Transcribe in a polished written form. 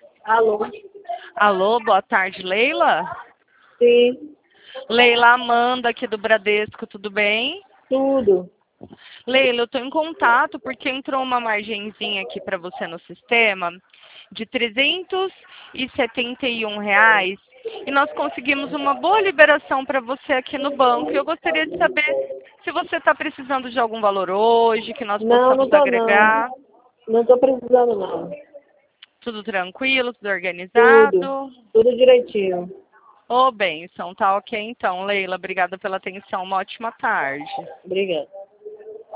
Alô? Alô, boa tarde, Leila? Sim, Leila, Amanda aqui do Bradesco, tudo bem? tudo. Leila, eu estou em contato porque entrou uma margenzinha aqui para você no sistema de R$ 371 e nós conseguimos uma boa liberação para você aqui no banco. Eu gostaria de saber se você está precisando de algum valor hoje, que nós Não, não possamos tô não. agregar. Não tô precisando não. Tudo tranquilo, tudo Tudo. organizado? Tudo direitinho. Ô, bem, tá ok então, Leila. Obrigada pela atenção. Uma ótima tarde. Obrigada.